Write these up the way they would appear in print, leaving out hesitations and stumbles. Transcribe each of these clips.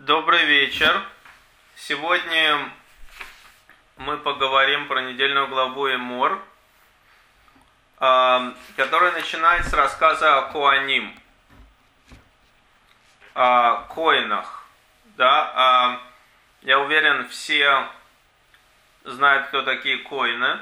Добрый вечер. Сегодня мы поговорим про недельную главу Эмор, которая начинается с рассказа о Коаним, о коинах. Да? Я уверен, все знают, кто такие коины.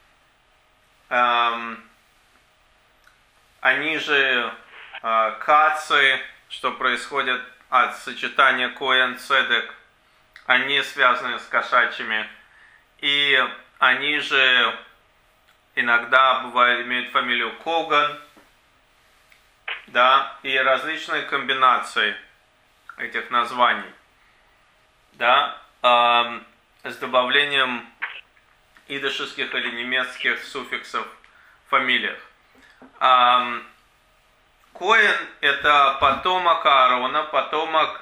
Они же кацы, что происходит от сочетания Коэн Цедек, они связаны с кошачьими. И они же иногда имеют фамилию Коган, да, и различные комбинации этих названий, да, с добавлением идышских или немецких суффиксов в фамилиях. Коэн – это потомок Аарона, потомок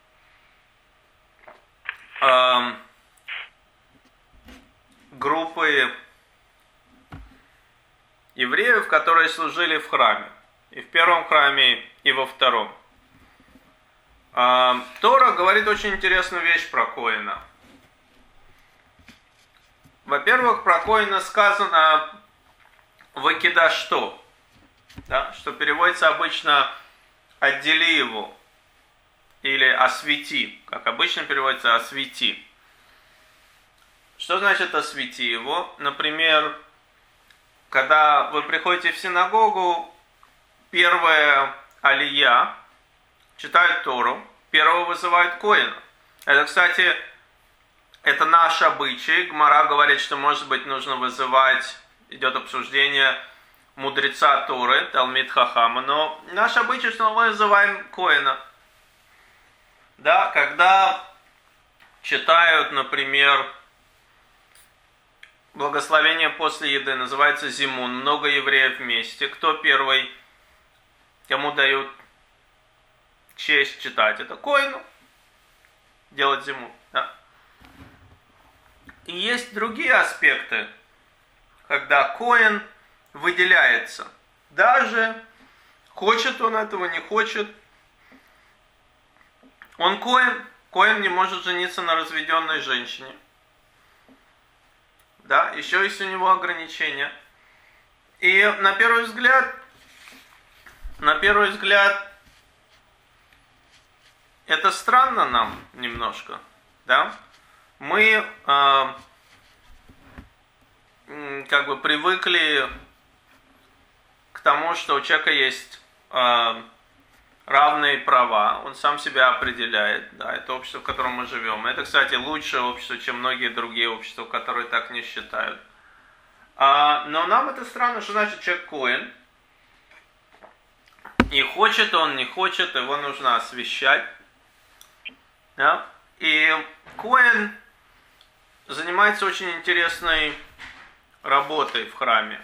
группы евреев, которые служили в храме. И в первом храме, и во втором. Тора говорит очень интересную вещь про Коэна. Во-первых, про Коэна сказано «выкидашто», да, что переводится обычно «отдели его» или «освети», как обычно переводится «освети». Что значит «освети его»? Например, когда вы приходите в синагогу, первая алия читает Тору, первого вызывают коэна. Это, кстати, это наш обычай. Гмара говорит, что, может быть, нужно вызывать, идет обсуждение мудреца Торы, Талмид Хахама, но наш обычай, что мы вызываем коэна. Да, когда читают, например, благословение после еды, называется зимун, много евреев вместе. Кто первый, кому дают честь читать? Это коэну делать зимун. Да. И есть другие аспекты, когда коэн выделяется. Даже хочет он этого, не хочет. Он коэн. Коэн не может жениться на разведенной женщине. Да, еще есть у него ограничения. И на первый взгляд, это странно нам немножко. Да? Мы как бы привыкли к тому, что у человека есть равные права, он сам себя определяет, да, это общество, в котором мы живем. Это, кстати, лучшее общество, чем многие другие общества, которые так не считают. Но нам это странно, что значит человек коэн. И хочет он, не хочет, его нужно освящать. Да? И коэн занимается очень интересной работой в храме.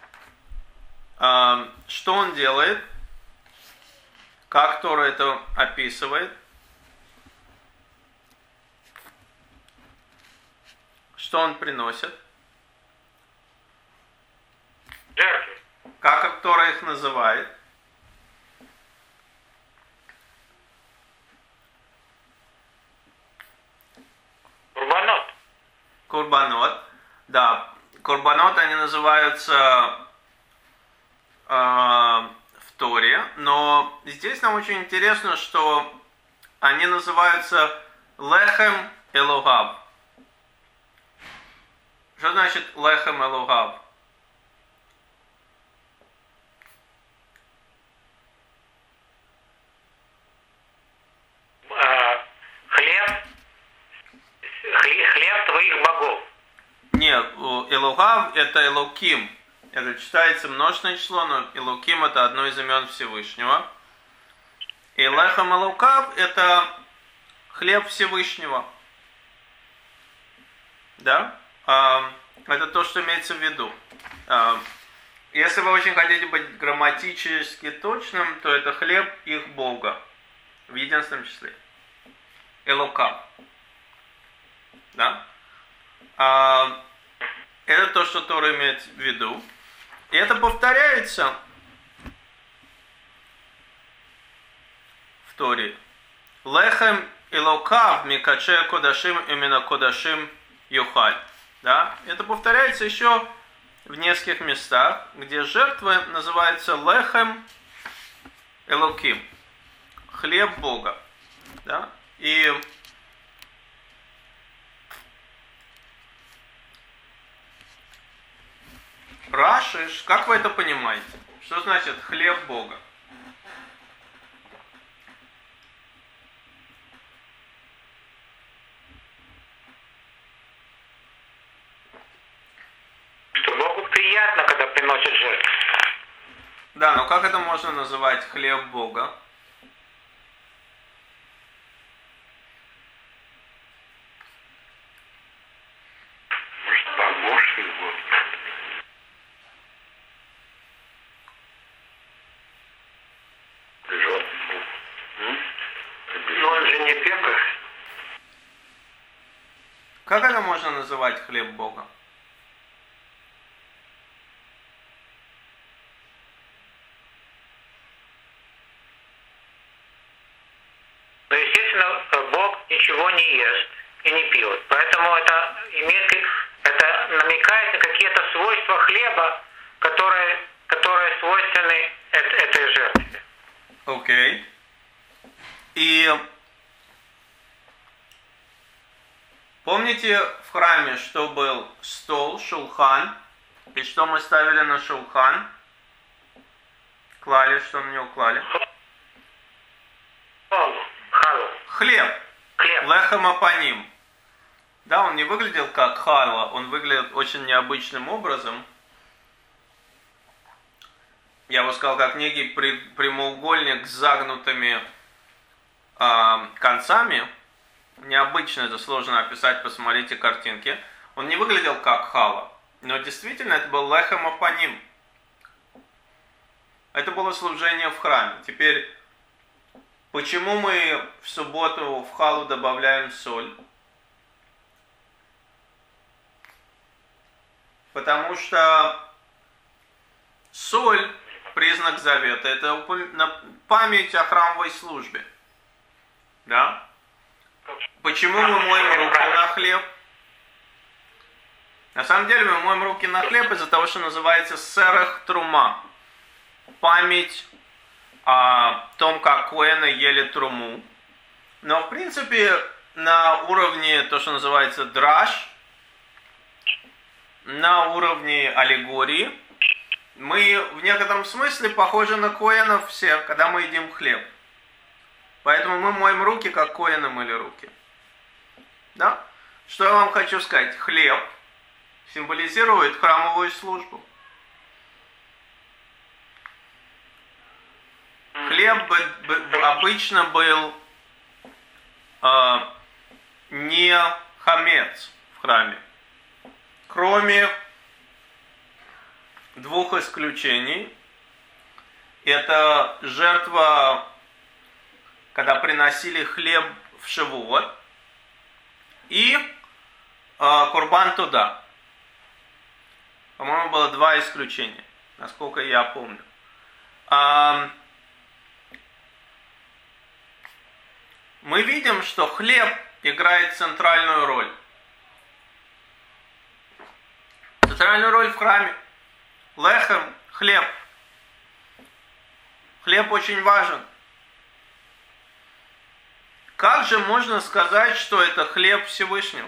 Что он делает? Как Тора это описывает? Что он приносит? Жертвы. Как Тора их называет? Курбанот. Курбанот. Да, курбанот они называются в Торе, но здесь нам очень интересно, что они называются лехем элогав. Что значит лехем элогав? Хлеб твоих богов. Нет, элогав это элоким. Это читается множественное число, но Элоким это одно из имен Всевышнего. И лехем элокав это хлеб Всевышнего. Да? Это то, что имеется в виду. Если вы очень хотите быть грамматически точным, то это хлеб их Бога. В единственном числе. Элокав. Да? Это то, что Тора имеет в виду. И это повторяется в Торе. Лехем Элокав Микаче Кодашим именно Кодашим Юхаль. Да? Это повторяется еще в нескольких местах, где жертвы называются Лехем Элоким. Хлеб Бога. Да? И Раши, как вы это понимаете? Что значит хлеб Бога? Что Богу приятно, когда приносят жертву. Да, но как это можно называть хлеб Бога? Может, помощь его. Но он же не пекарь. Как это можно называть хлеб Бога? Но, естественно, Бог ничего не ест и не пьет. Поэтому это намекает на какие-то свойства хлеба, которые свойственны этой жертве. Окей. И помните в храме, что был стол, шулхан, и что мы ставили на шулхан? Клали, что на него клали? Халу. Хлеб. Хлеб. Лехем апаним. Да, он не выглядел как хала, он выглядел очень необычным образом. Я бы сказал, как некий прямоугольник с загнутыми концами. Необычно, это сложно описать, посмотрите картинки. Он не выглядел как хала, но действительно это был лехем апаним. Это было служение в храме. Теперь, почему мы в субботу в халу добавляем соль? Потому что соль – признак завета. Это память о храмовой службе. Да? Почему мы моем руки на хлеб? На самом деле мы моем руки на хлеб из-за того, что называется серех трума. Память о том, как коэны ели труму. Но в принципе на уровне, то, что называется драш, на уровне аллегории, мы в некотором смысле похожи на коэнов все, когда мы едим хлеб. Поэтому мы моем руки, как коэны мыли руки. Да? Что я вам хочу сказать? Хлеб символизирует храмовую службу. Хлеб обычно был не хамец в храме. Кроме двух исключений. Это жертва, когда приносили хлеб в Шавуот, и курбан туда. По-моему, было два исключения, насколько я помню. Мы видим, что хлеб играет центральную роль. Центральную роль в храме. Лехем, хлеб. Хлеб очень важен. Как же можно сказать, что это хлеб Всевышнего?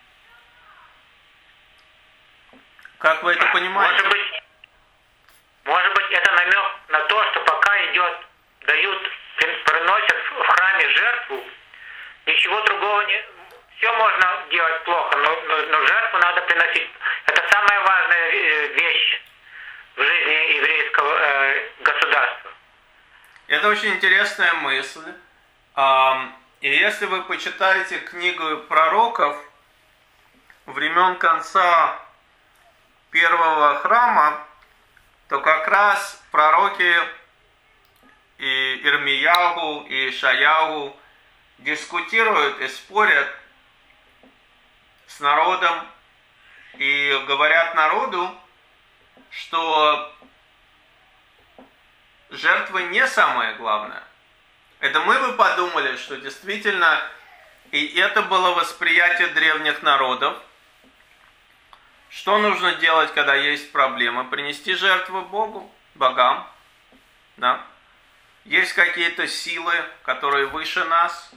Как вы это понимаете? Может быть, это намек на то, что пока приносят в храме жертву, ничего другого не... Все можно делать плохо, но жертву надо приносить. Это самая важная вещь в жизни еврейского государства. Это очень интересная мысль. И если вы почитаете книгу пророков времен конца первого храма, то как раз пророки и Ирмияху, и Ишаяху дискутируют и спорят с народом и говорят народу, что жертвы не самое главное. Это мы бы подумали, что действительно И это было восприятие древних народов. Что нужно делать, когда есть проблема? Принести жертву Богу, богам. Да? Есть какие-то силы, которые выше нас.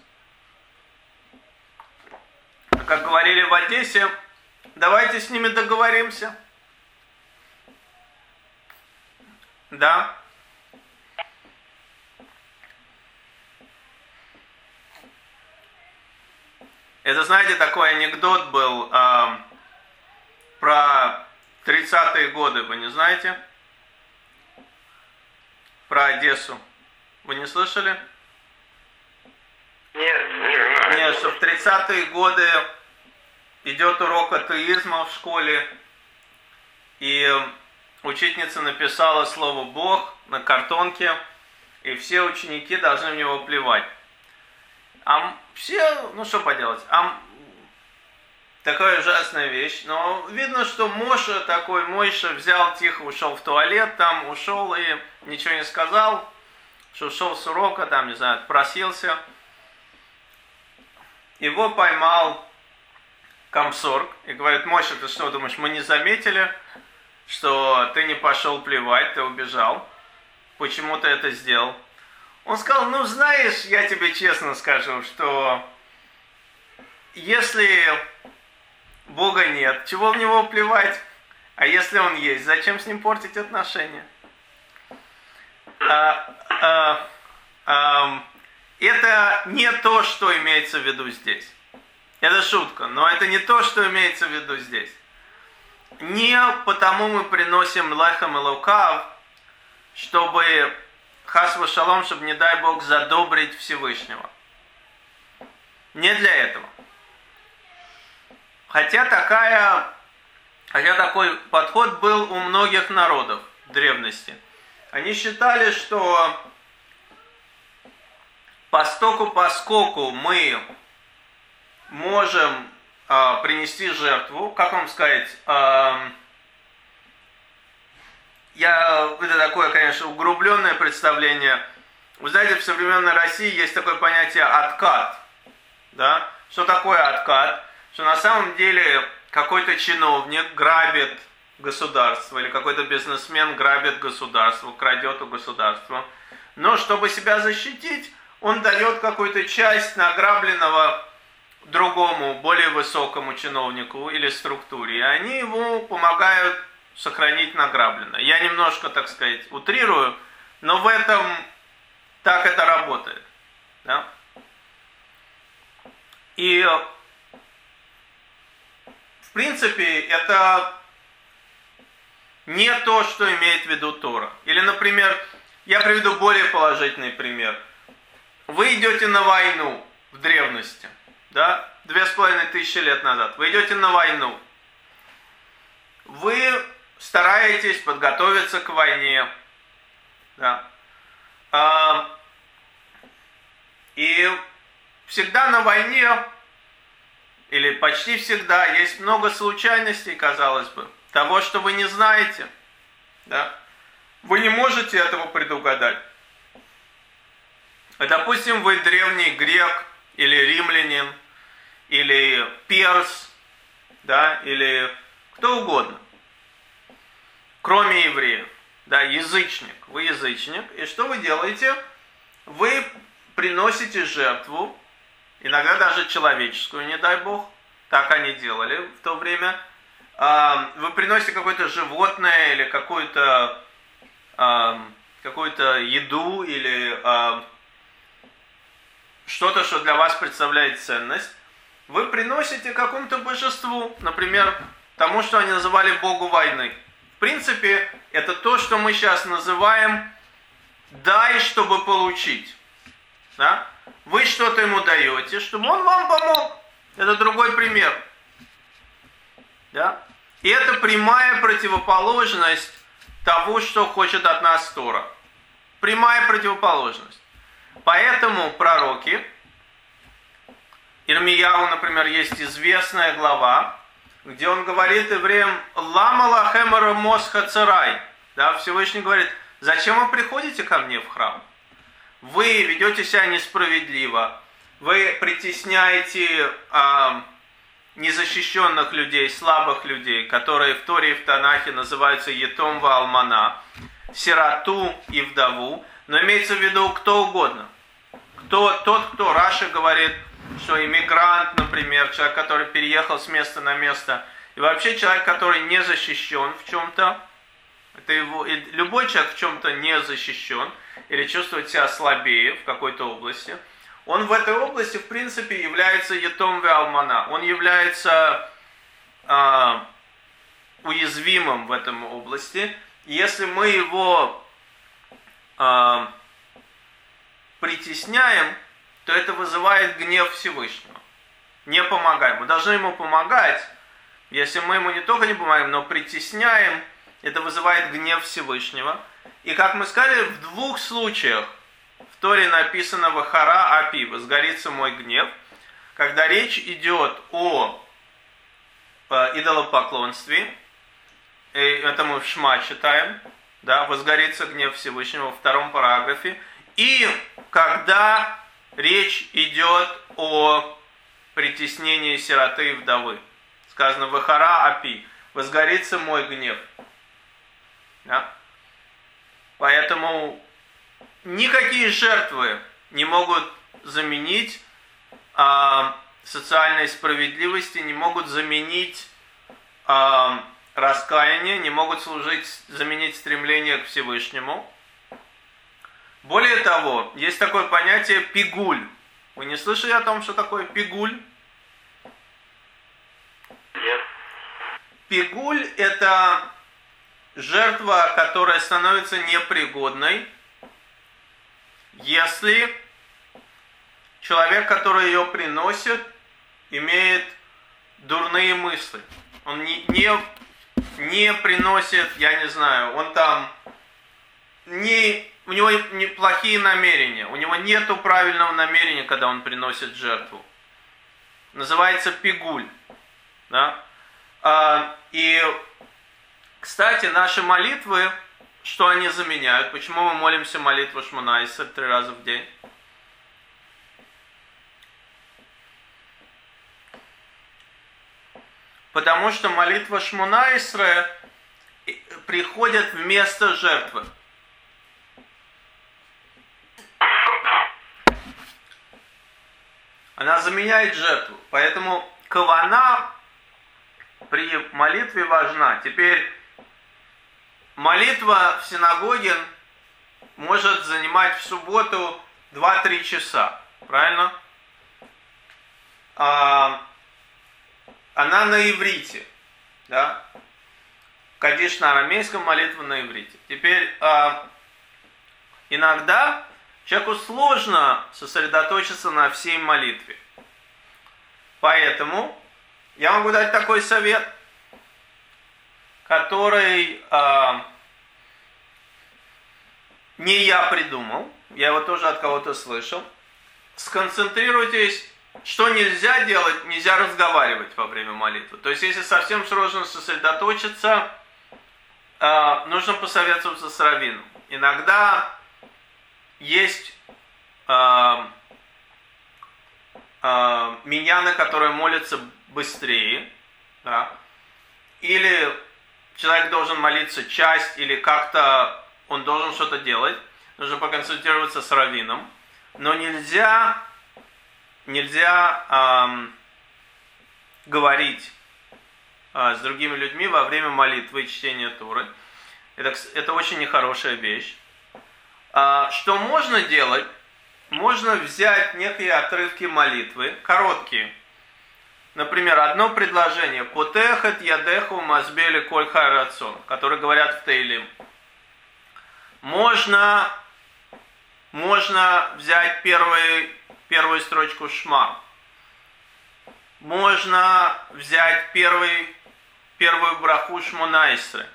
Как говорили в Одессе, давайте с ними договоримся. Да? Это, знаете, такой анекдот был про 30-е годы, вы не знаете? Про Одессу. Вы не слышали? Нет, не знаю. Нет, что в 30-е годы идет урок атеизма в школе, и учительница написала слово «Бог» на картонке, и все ученики должны в него плевать. А все, ну что поделать, такая ужасная вещь, но видно, что Мойша взял тихо, ушел в туалет, там ушел и ничего не сказал, что ушел с урока, там, не знаю, просился. Его поймал комсорг и говорит: Мойша, ты что думаешь, мы не заметили, что ты не пошел плевать, ты убежал? Почему ты это сделал? Он сказал: ну знаешь, я тебе честно скажу, что если Бога нет, чего в него плевать? А если он есть, зачем с ним портить отношения? Это не то, что имеется в виду здесь. Это шутка, но это не то, что имеется в виду здесь. Не потому мы приносим лехем элокав, чтобы хас вашалом, чтобы, не дай Бог, задобрить Всевышнего. Не для этого. Хотя такой подход был у многих народов в древности. Они считали, что поскольку мы можем принести жертву, как вам сказать, это такое, конечно, углубленное представление. Вы знаете, в современной России есть такое понятие «откат». Да? Что такое откат? Что на самом деле какой-то чиновник грабит государство, или какой-то бизнесмен грабит государство, крадет у государства. Но чтобы себя защитить, он дает какую-то часть награбленного другому, более высокому чиновнику или структуре. И они ему помогают сохранить награбленное. Я немножко, так сказать, утрирую, но в этом так это работает. Да? И в принципе это не то, что имеет в виду Тора. Или, например, я приведу более положительный пример. Вы идете на войну в древности, да, 2500 лет назад. Вы идете на войну. Вы стараетесь подготовиться к войне. Да. И всегда на войне, или почти всегда, есть много случайностей, казалось бы, того, что вы не знаете. Да. Вы не можете этого предугадать. Допустим, вы древний грек, или римлянин, или перс, да, или кто угодно, кроме евреев, да, язычник. Вы язычник, и что вы делаете? Вы приносите жертву, иногда даже человеческую, не дай Бог, так они делали в то время. Вы приносите какое-то животное или какую-то еду или что-то, что для вас представляет ценность. Вы приносите какому-то божеству, например, тому, что они называли Богу войны. В принципе, это то, что мы сейчас называем «дай, чтобы получить». Да? Вы что-то ему даете, чтобы он вам помог. Это другой пример. Да? И это прямая противоположность того, что хочет от нас Тора. Прямая противоположность. Поэтому пророки, Ирмияу, например, есть известная глава, где он говорит евреям: «Лама лахем рамос хацерай». Да, Всевышний говорит: зачем вы приходите ко мне в храм? Вы ведете себя несправедливо, вы притесняете незащищенных людей, слабых людей, которые в Торе и в Танахе называются Етом ва Алмана, сироту и вдову, но имеется в виду кто угодно. Тот, кто Раши говорит, что иммигрант, например, человек, который переехал с места на место, и вообще человек, который не защищен в чем-то, это его, и любой человек в чем-то не защищен или чувствует себя слабее в какой-то области, он в этой области, в принципе, является Етом ва Алмана. Он является уязвимым в этом области. Если мы его притесняем, то это вызывает гнев Всевышнего. Не помогаем. Мы должны ему помогать. Если мы ему не только не помогаем, но притесняем, это вызывает гнев Всевышнего. И как мы сказали, в двух случаях в Торе написано «Вахара апи», «возгорится мой гнев», когда речь идет о идолопоклонстве, и это мы в Шма читаем, да, «возгорится гнев Всевышнего» во втором параграфе, и когда речь идет о притеснении сироты и вдовы. Сказано «Вахара апи», «возгорится мой гнев». Да? Поэтому никакие жертвы не могут заменить социальной справедливости, не могут заменить раскаяние, не могут заменить стремление к Всевышнему. Более того, есть такое понятие пигуль. Вы не слышали о том, что такое пигуль? Нет. Пигуль – это жертва, которая становится непригодной, если человек, который ее приносит, имеет дурные мысли. Он не приносит, я не знаю, он там у него неплохие намерения, у него нету правильного намерения, когда он приносит жертву. Называется пигуль. Да? И, кстати, наши молитвы, что они заменяют? Почему мы молимся молитву Шмона Эсрей 3 раза в день? Потому что молитва Шмона Эсрей приходит вместо жертвы. Она заменяет жертву. Поэтому кавана при молитве важна. Теперь молитва в синагоге может занимать в субботу 2-3 часа. Правильно? Она на иврите. Да? Кадиш на арамейском, молитва на иврите. Теперь иногда человеку сложно сосредоточиться на всей молитве. Поэтому я могу дать такой совет, который не я придумал, я его тоже от кого-то слышал. Сконцентрируйтесь, что нельзя делать, нельзя разговаривать во время молитвы. То есть, если совсем сложно сосредоточиться, нужно посоветоваться с раввином. Иногда есть миньяны, которые молятся быстрее, да? Или человек должен молиться часть, или как-то он должен что-то делать, нужно поконсультироваться с раввином, но нельзя говорить с другими людьми во время молитвы и чтения Торы. Это очень нехорошая вещь. Что можно делать? Можно взять некие отрывки молитвы, короткие. Например, одно предложение. «Потехет ядеху мазбели коль хай рацон», которые говорят в Теилим. Можно взять первую строчку Шма. Можно взять первую браху Шмона Эсрей.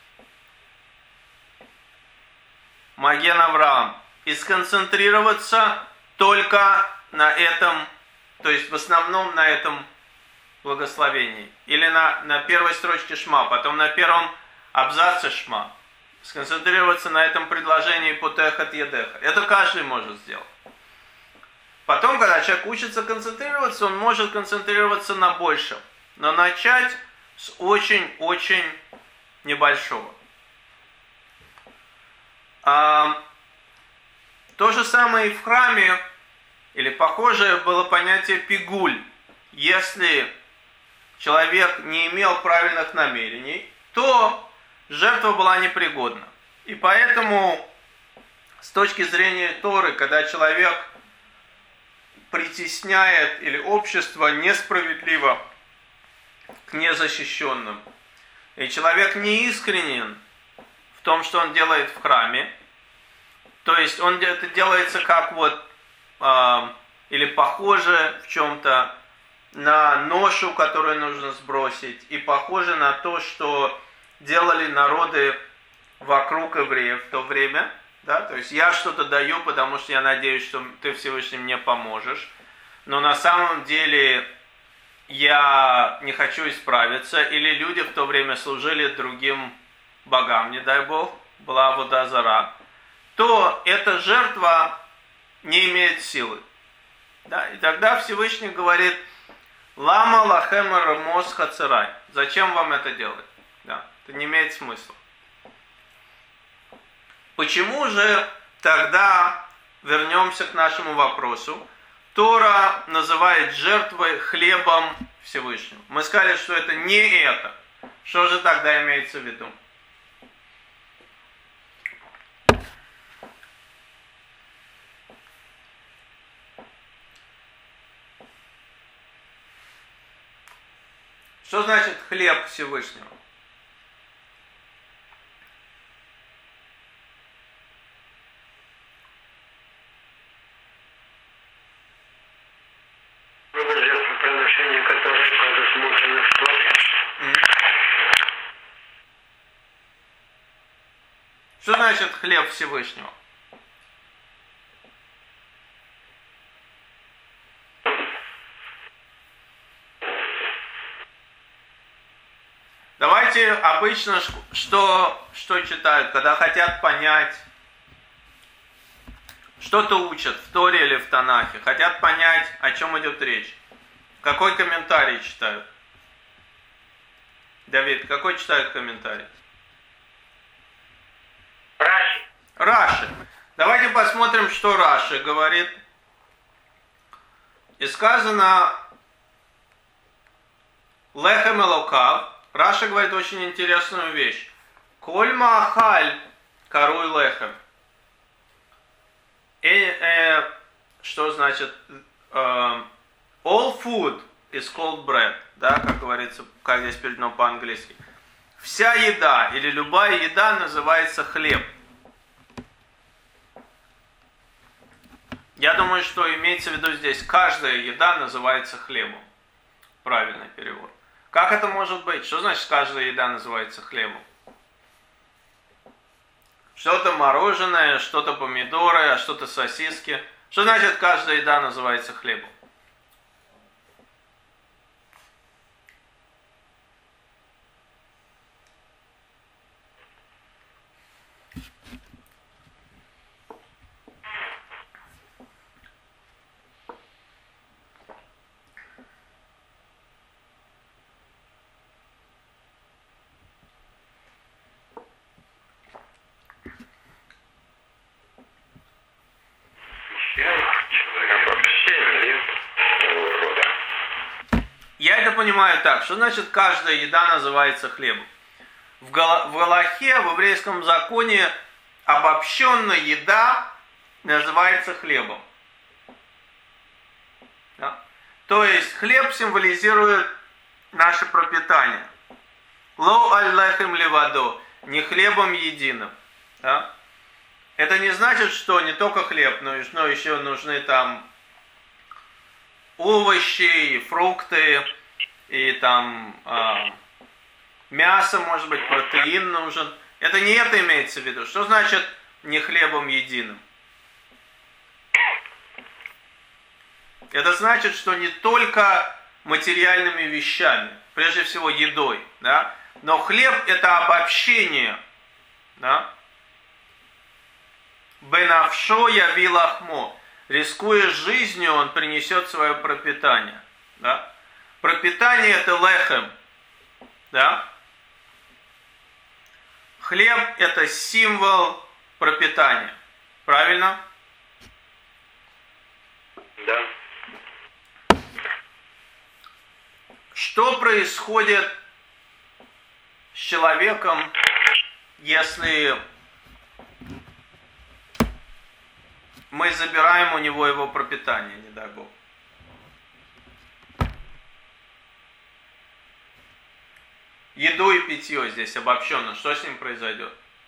Маген Авраам. И сконцентрироваться только на этом, то есть в основном на этом благословении. Или на первой строчке Шма, потом на первом абзаце Шма. Сконцентрироваться на этом предложении «Потехет едеха». Это каждый может сделать. Потом, когда человек учится концентрироваться, он может концентрироваться на большем. Но начать с очень-очень небольшого. То же самое и в храме, или похожее было понятие пигуль. Если человек не имел правильных намерений, то жертва была непригодна. И поэтому, с точки зрения Торы, когда человек притесняет или общество несправедливо к незащищенным, и человек не искренен в том, что он делает в храме, то есть это делается как или похоже в чем-то на ношу, которую нужно сбросить, и похоже на то, что делали народы вокруг евреев в то время. Да? То есть я что-то даю, потому что я надеюсь, что ты Всевышний мне поможешь. Но на самом деле я не хочу исправиться. Или люди в то время служили другим богам, не дай Бог, была авода зара. То эта жертва не имеет силы. Да? И тогда Всевышний говорит: «Лама лахем рамос хацерай». Зачем вам это делать? Да? Это не имеет смысла. Почему же тогда, вернемся к нашему вопросу, Тора называет жертвой хлебом Всевышнего? Мы сказали, что это не это. Что же тогда имеется в виду? Что значит хлеб Всевышнего? Жертвоприношение, которое предусмотрено в Торе. Что значит хлеб Всевышнего? Давайте обычно что читают, когда хотят понять, что-то учат в Торе или в Танахе, хотят понять, о чем идет речь. Какой комментарий читают? Давид, какой читают комментарий? Раши. Давайте посмотрим, что Раши говорит. И сказано лехем элокав. Раши говорит очень интересную вещь. Коль маахаль каруй лехем. Что значит? All food is called bread. Да, как говорится, как здесь переведено по-английски. Вся еда или любая еда называется хлеб. Я думаю, что имеется в виду здесь каждая еда называется хлебом. Правильный перевод. Как это может быть? Что значит каждая еда называется хлебом? Что-то мороженое, что-то помидоры, а что-то сосиски. Что значит каждая еда называется хлебом? Я это понимаю так. Что значит каждая еда называется хлебом? В Галахе, в еврейском законе, обобщенная еда называется хлебом. Да? То есть хлеб символизирует наше пропитание. Ло аль-лехем левадо, не хлебом единым. Да? Это не значит, что не только хлеб, но еще нужны там овощи, и фрукты, и там мясо, может быть, протеин нужен. Это не это имеется в виду. Что значит не хлебом единым? Это значит, что не только материальными вещами, прежде всего едой, да? Но хлеб это обобщение, да? Бенавшо яви лахмо. рискуя жизнью, он принесет свое пропитание. Да? Пропитание это лехем. Да? Хлеб это символ пропитания. Правильно? Да. Что происходит с человеком, если мы забираем у него его пропитание, не дай Бог? Еду и питье здесь обобщенно. Что с ним произойдет?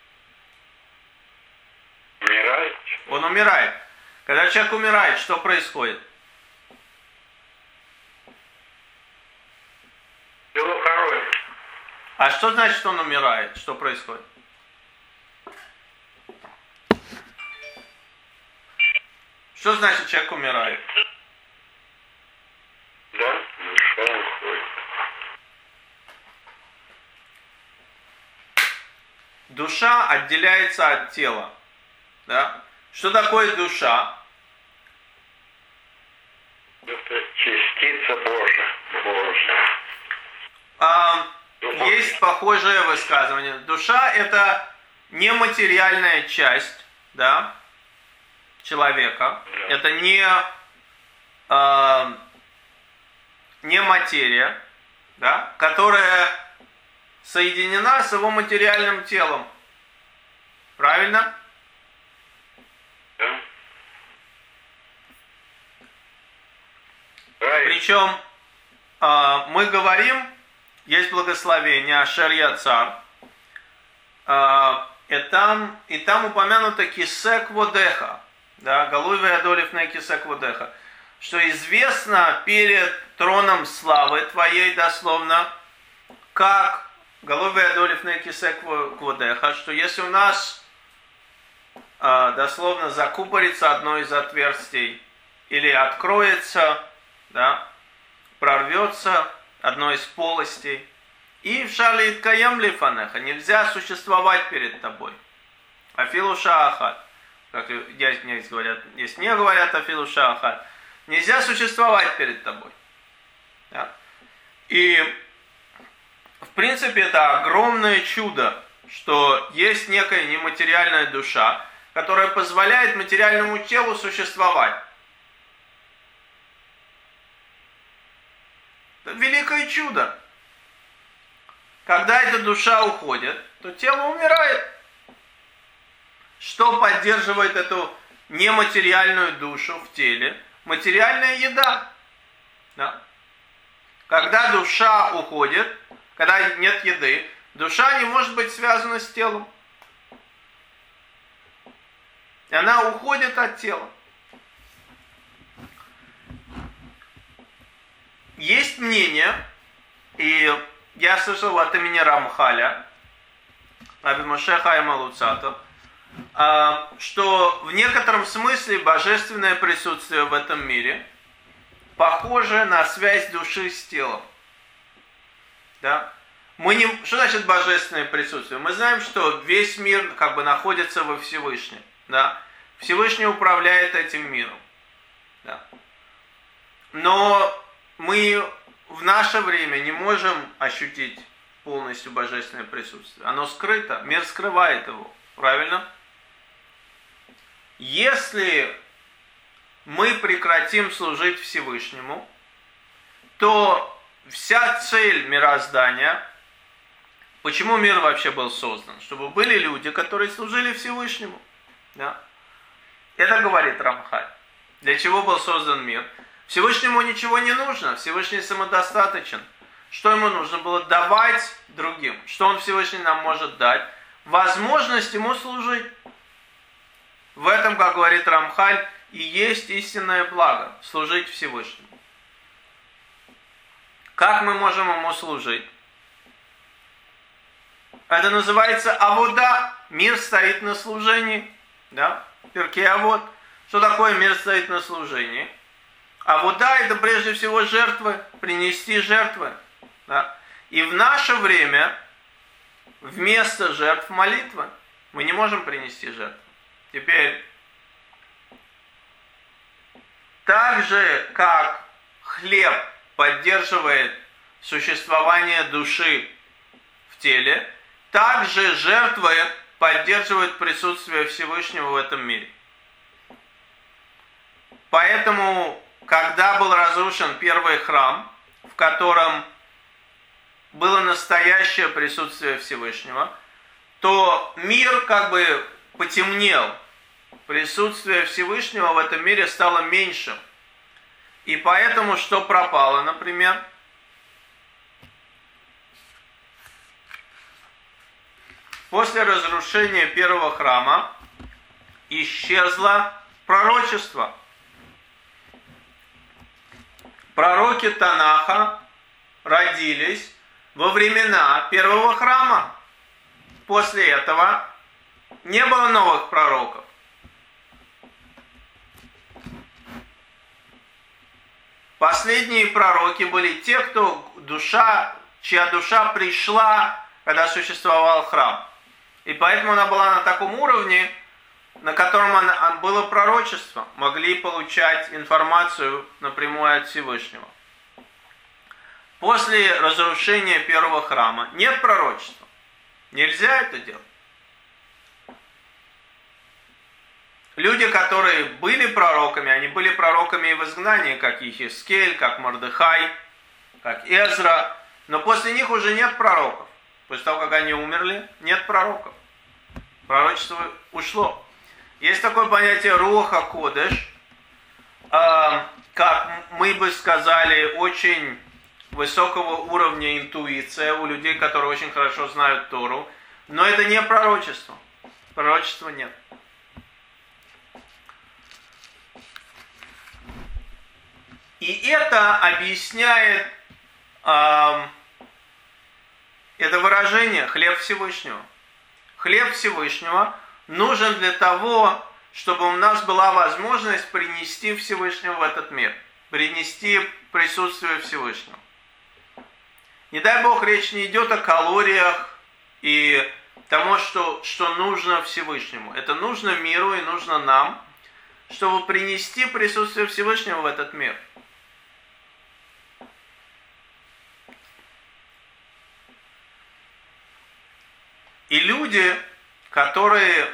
Умирает. Он умирает. Когда человек умирает, что происходит? Его хоронят. А что значит, что он умирает? Что происходит? Что значит, человек умирает? Да, душа уходит. Душа отделяется от тела. Да? Что такое душа? Это частица Божия. Есть похожее высказывание. Душа это нематериальная часть, да, человека. Да. Это не материя, да, которая соединена с его материальным телом. Правильно? Да. Правильно. Причем мы говорим, есть благословение Ашер Яцар, и там упомянуто кисек водеха, да, Галуй Адолев на кисек водеха, что известно перед троном славы твоей, дословно, как Галуй Адолев на кисек водеха, что если у нас дословно закупорится одно из отверстий или откроется, да, прорвется одно из полостей, и в шалит каем лифанеха, нельзя существовать перед тобой. Афилу шаахат, как здесь говорят, здесь не говорят афилу шаахат, нельзя существовать перед тобой. Да? И в принципе это огромное чудо, что есть некая нематериальная душа, которая позволяет материальному телу существовать. Это великое чудо. Когда эта душа уходит, то тело умирает. Что поддерживает эту нематериальную душу в теле? Материальная еда. Да? Когда душа уходит, когда нет еды, душа не может быть связана с телом. И она уходит от тела. Есть мнение, и я слышал от имени Рамхаля, Раби Моше Хаима Луцато, что в некотором смысле божественное присутствие в этом мире похоже на связь души с телом. Да? Что значит божественное присутствие? Мы знаем, что весь мир как бы находится во Всевышнем. Да? Всевышний управляет этим миром. Да? Но мы в наше время не можем ощутить полностью божественное присутствие. Оно скрыто, мир скрывает его. Правильно? Если мы прекратим служить Всевышнему, то вся цель мироздания, почему мир вообще был создан? Чтобы были люди, которые служили Всевышнему. Да? Это говорит Рамхаль. Для чего был создан мир? Всевышнему ничего не нужно, Всевышний самодостаточен. Что ему нужно было давать другим? Что он Всевышний нам может дать? Возможность ему служить. В этом, как говорит Рамхаль, и есть истинное благо – служить Всевышнему. Как мы можем ему служить? Это называется авода. Мир стоит на служении. Да? Перкей авод. Что такое мир стоит на служении? Авода – это прежде всего жертвы, принести жертвы. Да? И в наше время вместо жертв молитва. Мы не можем принести жертву. Теперь так же, как хлеб поддерживает существование души в теле, так же жертвы поддерживают присутствие Всевышнего в этом мире. Поэтому, когда был разрушен первый храм, в котором было настоящее присутствие Всевышнего, то мир как бы потемнел. Присутствие Всевышнего в этом мире стало меньшим. И поэтому что пропало, например? После разрушения первого храма исчезло пророчество. Пророки Танаха родились во времена первого храма. После этого не было новых пророков. Последние пророки были те, чья душа пришла, когда существовал храм. И поэтому она была на таком уровне, на котором было пророчество. Могли получать информацию напрямую от Всевышнего. После разрушения первого храма нет пророчества. Нельзя это делать. Люди, которые были пророками, они были пророками и в изгнании, как Иехескель, как Мордехай, как Эзра. Но после них уже нет пророков. После того, как они умерли, нет пророков. Пророчество ушло. Есть такое понятие Руаха Кодеш, как мы бы сказали, очень высокого уровня интуиция у людей, которые очень хорошо знают Тору. Но это не пророчество. Пророчества нет. И это объясняет это выражение «хлеб Всевышнего». Хлеб Всевышнего нужен для того, чтобы у нас была возможность принести Всевышнего в этот мир, принести присутствие Всевышнего. Не дай Бог, речь не идет о калориях и тому, что нужно Всевышнему. Это нужно миру и нужно нам, чтобы принести присутствие Всевышнего в этот мир. И люди, которые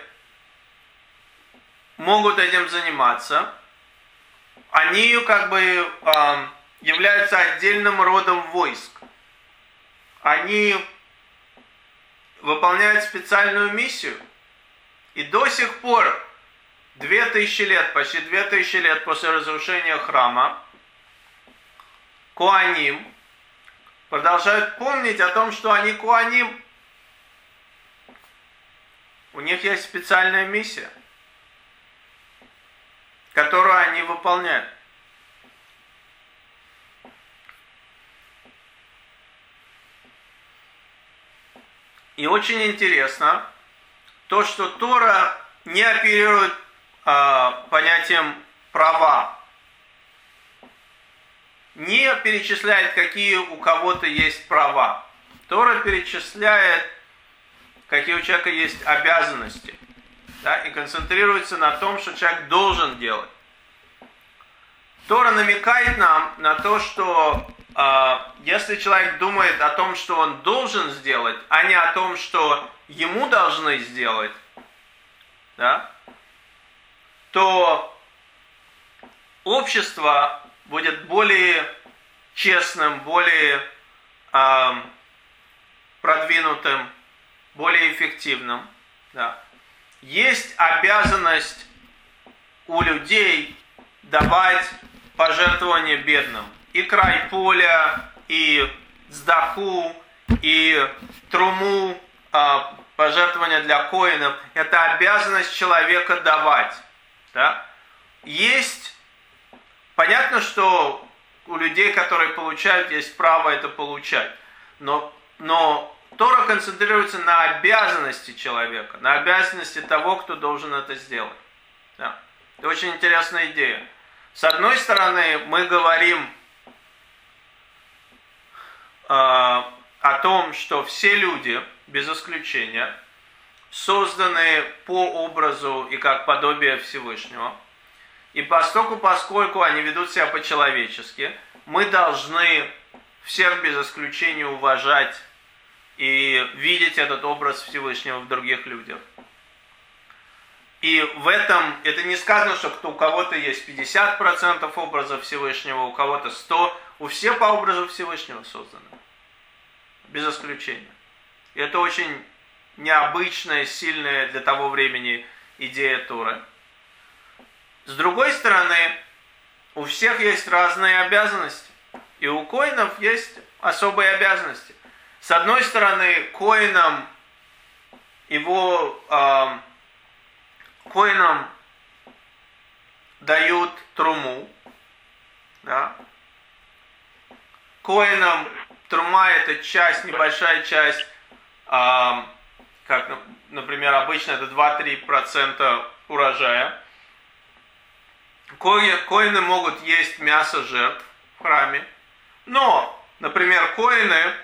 могут этим заниматься, они как бы являются отдельным родом войск. Они выполняют специальную миссию. И до сих пор, 2000 лет, почти 2000 лет после разрушения храма, коаним продолжают помнить о том, что они коаним. У них есть специальная миссия, которую они выполняют. И очень интересно то, что Тора не оперирует понятием права, не перечисляет, какие у кого-то есть права. Тора перечисляет, какие у человека есть обязанности, да, и концентрируется на том, что человек должен делать. Тора намекает нам на то, что если человек думает о том, что он должен сделать, а не о том, что ему должны сделать, да, то общество будет более честным, более продвинутым, более эффективным. Да. Есть обязанность у людей давать пожертвования бедным. И край поля, и сдаку, и труму, пожертвования для коинов. Это обязанность человека давать. Да. Есть, понятно, что у людей, которые получают, есть право это получать. Но Тора концентрируется на обязанности человека, на обязанности того, кто должен это сделать. Да. Это очень интересная идея. С одной стороны, мы говорим о том, что все люди, без исключения, созданы по образу и как подобие Всевышнего. И поскольку они ведут себя по-человечески, мы должны всех без исключения уважать и видеть этот образ Всевышнего в других людях. И в этом, это не сказано, что у кого-то есть 50% образа Всевышнего, у кого-то 100%, у всех по образу Всевышнего созданы. Без исключения. И это очень необычная, сильная для того времени идея Торы. С другой стороны, у всех есть разные обязанности. И у коинов есть особые обязанности. С одной стороны, коинам дают труму. Да? Коинам трума это часть, небольшая часть, как, например, обычно это 2-3% урожая. Коины могут есть мясо жертв в храме. Но, например, коины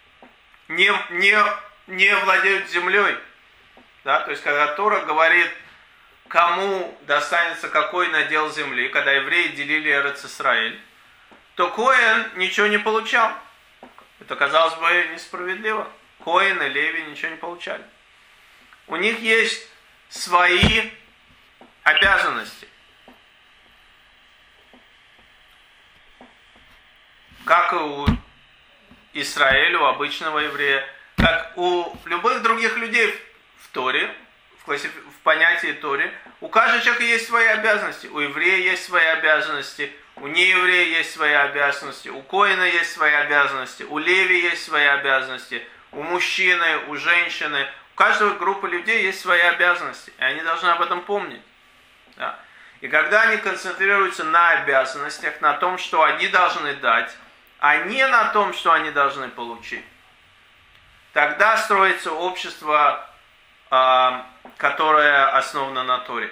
не владеют землей. Да? То есть, когда Тора говорит, кому достанется какой надел земли, когда евреи делили Эрец-Исраэль, то коин ничего не получал. Это, казалось бы, несправедливо. Коин и Леви ничего не получали. У них есть свои обязанности. Как и у Израиля, у обычного еврея, как у любых других людей в Торе, в понятии Торе, у каждого человека есть свои обязанности. У еврея есть свои обязанности, у нееврея есть свои обязанности, у коина есть свои обязанности, у леви есть свои обязанности, у мужчины, у женщины. У каждой группы людей есть свои обязанности, и они должны об этом помнить. Да? И когда они концентрируются на обязанностях, на том, что они должны дать, а не на том, что они должны получить, тогда строится общество, которое основано на Торе.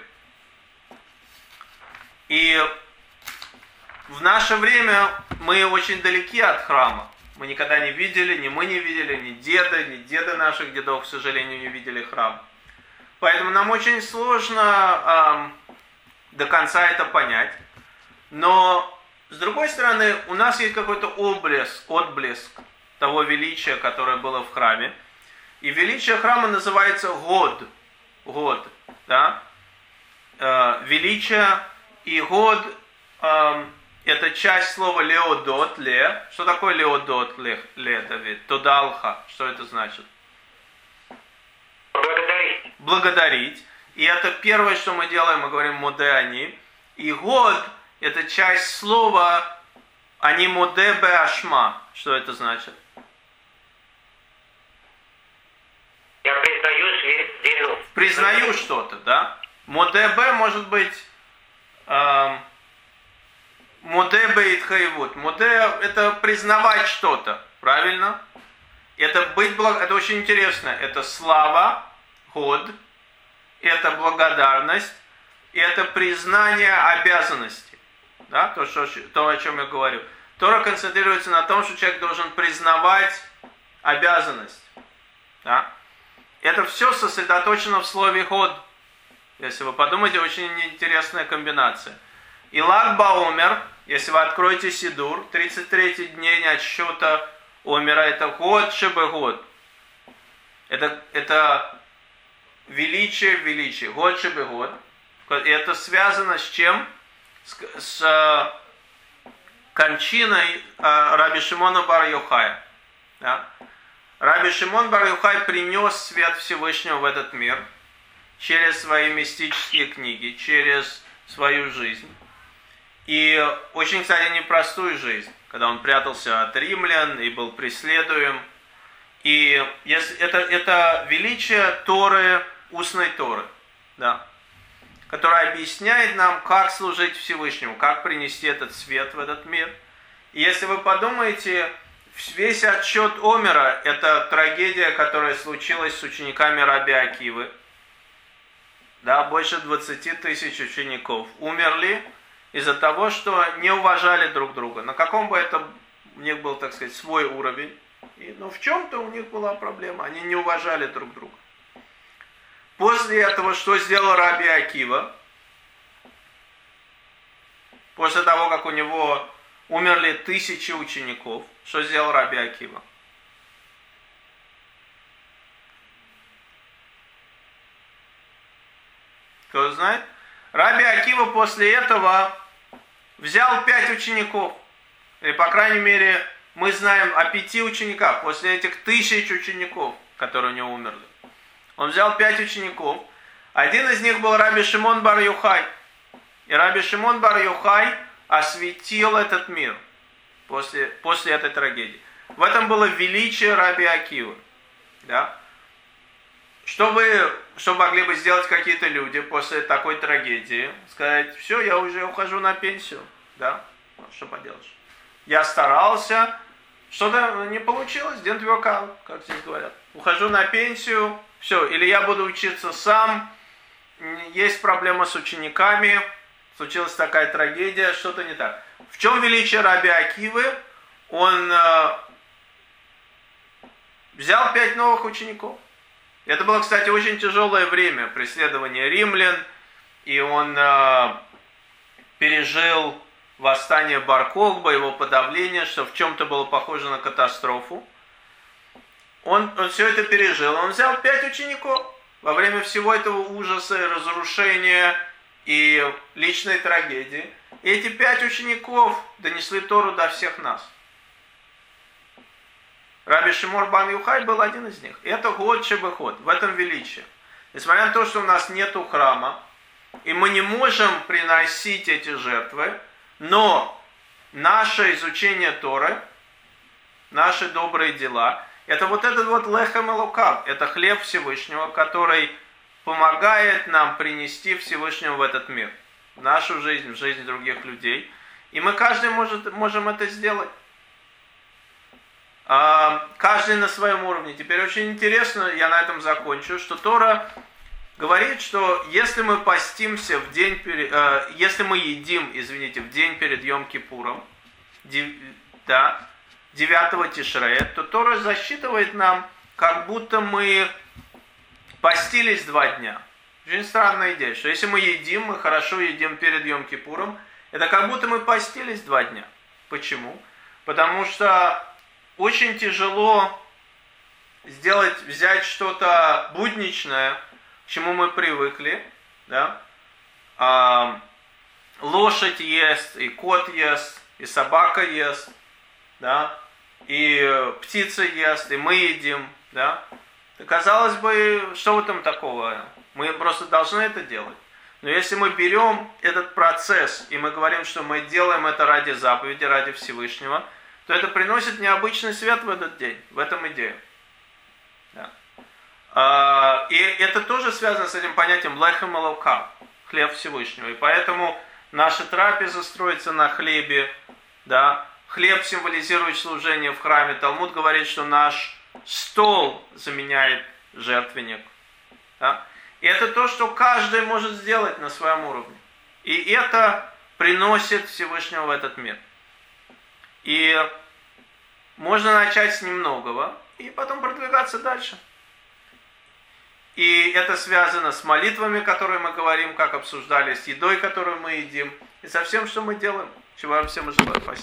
И в наше время мы очень далеки от храма. Мы никогда не видели, ни мы не видели, ни деды наших дедов, к сожалению, не видели храм. Поэтому нам очень сложно до конца это понять. Но, с другой стороны, у нас есть какой-то отблеск того величия, которое было в храме. И величие храма называется год. Да? Величие и год это часть слова леодот, ле. Что такое леодот, ле, Давид? Тодалха. Что это значит? Благодарить. И это первое, что мы делаем, мы говорим моде они. И год это часть слова они моде бе ашма. Что это значит? Я признаю вину. Признаю что-то, да? Моде бе может быть моде бе итхаевут. Моде это признавать что-то, правильно? Это это очень интересно. Это слава, год, это благодарность, и это признание обязанности. Да? То, о чем я говорю. Тора концентрируется на том, что человек должен признавать обязанность. Да? Это все сосредоточено в слове год. Если вы подумаете, очень интересная комбинация. И Лаг ба-Омер, если вы откроете Сидур, 33-й день отсчета Омера, это год шебе год. Это величие, год шебе год. И это связано с чем? С кончиной Раби Шимона бар-Йохая. Да? Раби Шимон бар-Йохай принес свет Всевышнего в этот мир через свои мистические книги, через свою жизнь. И очень, кстати, непростую жизнь, когда он прятался от римлян и был преследуем. И это величие Торы, устной Торы, да, которая объясняет нам, как служить Всевышнему, как принести этот свет в этот мир. И если вы подумаете, весь отсчет Омера – это трагедия, которая случилась с учениками Раби Акивы. Да, больше 20 тысяч учеников умерли из-за того, что не уважали друг друга. На каком бы это у них был, так сказать, свой уровень. Но в чем-то у них была проблема. Они не уважали друг друга. После этого, что сделал Раби Акива? После того, как у него умерли 1000 учеников, что сделал Раби Акива? Кто знает? Раби Акива после этого взял 5 учеников. И, по крайней мере, мы знаем о 5 учениках, после этих 1000 учеников, которые у него умерли. Он взял 5 учеников. Один из них был Раби Шимон бар Йохай. И Раби Шимон бар Йохай осветил этот мир после этой трагедии. В этом было величие Раби Акивы. Да? Что могли бы сделать какие-то люди после такой трагедии? Сказать, все, я уже ухожу на пенсию. Да? Что поделаешь? Я старался, что-то не получилось, дентвёка, как здесь говорят. Ухожу на пенсию, все, или я буду учиться сам, есть проблема с учениками, случилась такая трагедия, что-то не так. В чем величие Раби Акивы? Он взял 5 новых учеников. Это было, кстати, очень тяжелое время преследования римлян, и он пережил восстание Бар-Кохба, его подавление, что в чем-то было похоже на катастрофу. Он все это пережил. Он взял 5 учеников во время всего этого ужаса, разрушения и личной трагедии. И эти 5 учеников донесли Тору до всех нас. Раби Шимон бар Йохай был один из них. Это год шебеход, в этом величие. Несмотря на то, что у нас нету храма, и мы не можем приносить эти жертвы, но наше изучение Торы, наши добрые дела, это вот этот вот лехем элокав, это хлеб Всевышнего, который помогает нам принести Всевышнего в этот мир, в нашу жизнь, в жизнь других людей. И мы каждый можем это сделать. Каждый на своем уровне. Теперь очень интересно, я на этом закончу, что Тора говорит, что если мы постимся в день если мы едим, в день перед Йом-Кипуром, 9 Тишрея, то Тора засчитывает нам, как будто мы постились 2 дня. Очень странная идея, что если мы едим, мы хорошо едим перед Йом-Кипуром, это как будто мы постились 2 дня. Почему? Потому что очень тяжело взять что-то будничное, к чему мы привыкли, да? Лошадь ест, и кот ест, и собака ест, да? И птица ест, и мы едим, да? Казалось бы, что в этом такого? Мы просто должны это делать. Но если мы берем этот процесс, и мы говорим, что мы делаем это ради заповеди, ради Всевышнего, то это приносит необычный свет в этот день, в этом идея. Да. И это тоже связано с этим понятием лехем элокав, хлеб Всевышнего. И поэтому наша трапеза строится на хлебе. Да. Хлеб символизирует служение в храме. Талмуд говорит, что наш стол заменяет жертвенник. Да. И это то, что каждый может сделать на своем уровне. И это приносит Всевышнего в этот мир. И можно начать с немногого, и потом продвигаться дальше. И это связано с молитвами, которые мы говорим, как обсуждали, с едой, которую мы едим, и со всем, что мы делаем. Чего вам всем желаю. Спасибо.